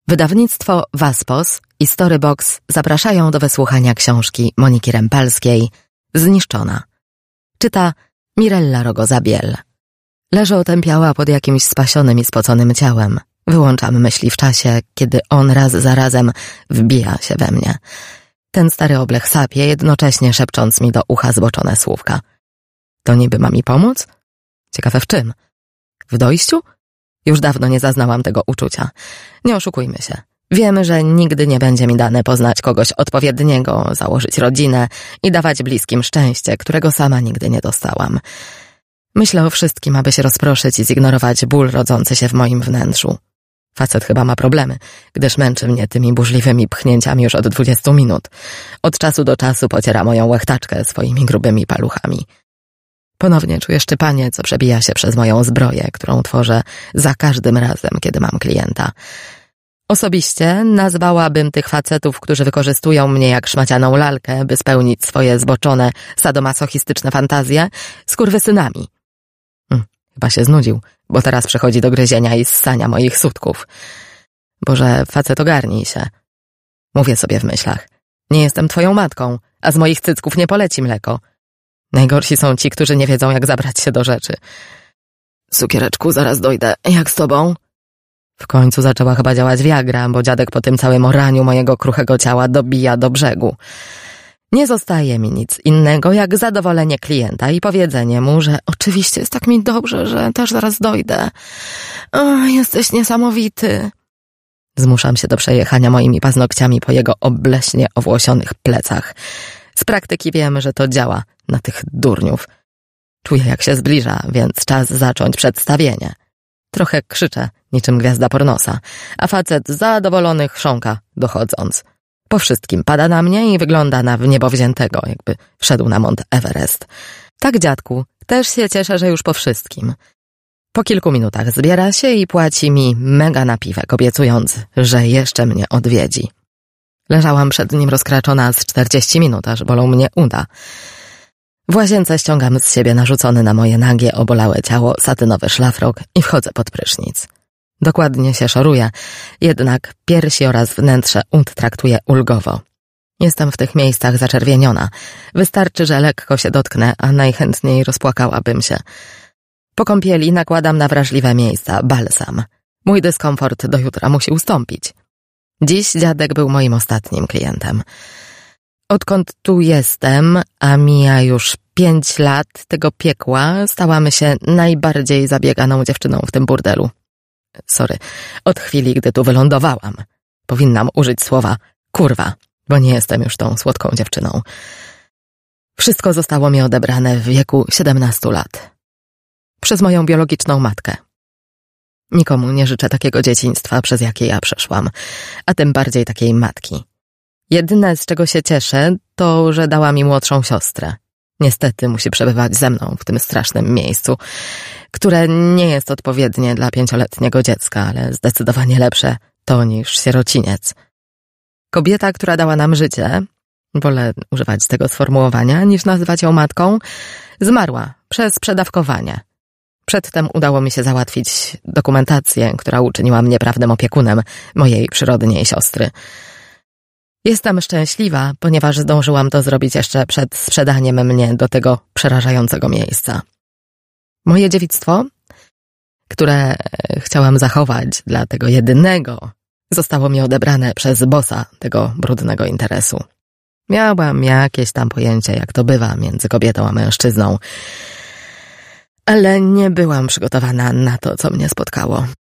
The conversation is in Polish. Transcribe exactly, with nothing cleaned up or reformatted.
Wydawnictwo Waspos i Storybox zapraszają do wysłuchania książki Moniki Rempalskiej Zniszczona. Czyta Mirella Rogoza-Biel. Leżę otępiała pod jakimś spasionym i spoconym ciałem. Wyłączam myśli w czasie, kiedy on raz za razem wbija się we mnie. Ten stary oblech sapie, jednocześnie szepcząc mi do ucha zboczone słówka. To niby ma mi pomóc? Ciekawe w czym? W dojściu? Już dawno nie zaznałam tego uczucia. Nie oszukujmy się. Wiemy, że nigdy nie będzie mi dane poznać kogoś odpowiedniego, założyć rodzinę i dawać bliskim szczęście, którego sama nigdy nie dostałam. Myślę o wszystkim, aby się rozproszyć i zignorować ból rodzący się w moim wnętrzu. Facet chyba ma problemy, gdyż męczy mnie tymi burzliwymi pchnięciami już od dwudziestu minut. Od czasu do czasu pociera moją łechtaczkę swoimi grubymi paluchami. Ponownie czuję szczypanie, co przebija się przez moją zbroję, którą tworzę za każdym razem, kiedy mam klienta. Osobiście nazwałabym tych facetów, którzy wykorzystują mnie jak szmacianą lalkę, by spełnić swoje zboczone, sadomasochistyczne fantazje, skurwysynami. Hm, chyba się znudził, bo teraz przechodzi do gryzienia i ssania moich sutków. Boże, facet, ogarnij się. Mówię sobie w myślach. Nie jestem twoją matką, a z moich cycków nie poleci mleko. Najgorsi są ci, którzy nie wiedzą, jak zabrać się do rzeczy. Cukiereczku, zaraz dojdę. Jak z tobą? W końcu zaczęła chyba działać Viagra, bo dziadek po tym całym oraniu mojego kruchego ciała dobija do brzegu. Nie zostaje mi nic innego, jak zadowolenie klienta i powiedzenie mu, że oczywiście jest tak mi dobrze, że też zaraz dojdę. O, jesteś niesamowity. Zmuszam się do przejechania moimi paznokciami po jego obleśnie owłosionych plecach. Z praktyki wiem, że to działa na tych durniów. Czuję, jak się zbliża, więc czas zacząć przedstawienie. Trochę krzyczę, niczym gwiazda pornosa, a facet zadowolony chrząka, dochodząc. Po wszystkim pada na mnie i wygląda na w niebo wziętego, jakby wszedł na Mont Everest. Tak, dziadku, też się cieszę, że już po wszystkim. Po kilku minutach zbiera się i płaci mi mega napiwek, obiecując, że jeszcze mnie odwiedzi. Leżałam przed nim rozkraczona z czterdzieści minut, aż bolą mnie uda. W łazience ściągam z siebie narzucony na moje nagie, obolałe ciało satynowy szlafrok i wchodzę pod prysznic. Dokładnie się szoruję, jednak piersi oraz wnętrze ud traktuję ulgowo. Jestem w tych miejscach zaczerwieniona. Wystarczy, że lekko się dotknę, a najchętniej rozpłakałabym się. Po kąpieli nakładam na wrażliwe miejsca balsam. Mój dyskomfort do jutra musi ustąpić. Dziś dziadek był moim ostatnim klientem. Odkąd tu jestem, a mija już pięć lat tego piekła, stałam się najbardziej zabieganą dziewczyną w tym burdelu. Sorry, od chwili, gdy tu wylądowałam. Powinnam użyć słowa kurwa, bo nie jestem już tą słodką dziewczyną. Wszystko zostało mi odebrane w wieku siedemnastu lat. Przez moją biologiczną matkę. Nikomu nie życzę takiego dzieciństwa, przez jakie ja przeszłam, a tym bardziej takiej matki. Jedyne, z czego się cieszę, to, że dała mi młodszą siostrę. Niestety musi przebywać ze mną w tym strasznym miejscu, które nie jest odpowiednie dla pięcioletniego dziecka, ale zdecydowanie lepsze to niż sierociniec. Kobieta, która dała nam życie, wolę używać tego sformułowania, niż nazywać ją matką, zmarła przez przedawkowanie. Przedtem udało mi się załatwić dokumentację, która uczyniła mnie prawnym opiekunem mojej przyrodniej siostry. Jestem szczęśliwa, ponieważ zdążyłam to zrobić jeszcze przed sprzedaniem mnie do tego przerażającego miejsca. Moje dziewictwo, które chciałam zachować dla tego jedynego, zostało mi odebrane przez bossa tego brudnego interesu. Miałam jakieś tam pojęcie, jak to bywa między kobietą a mężczyzną, ale nie byłam przygotowana na to, co mnie spotkało.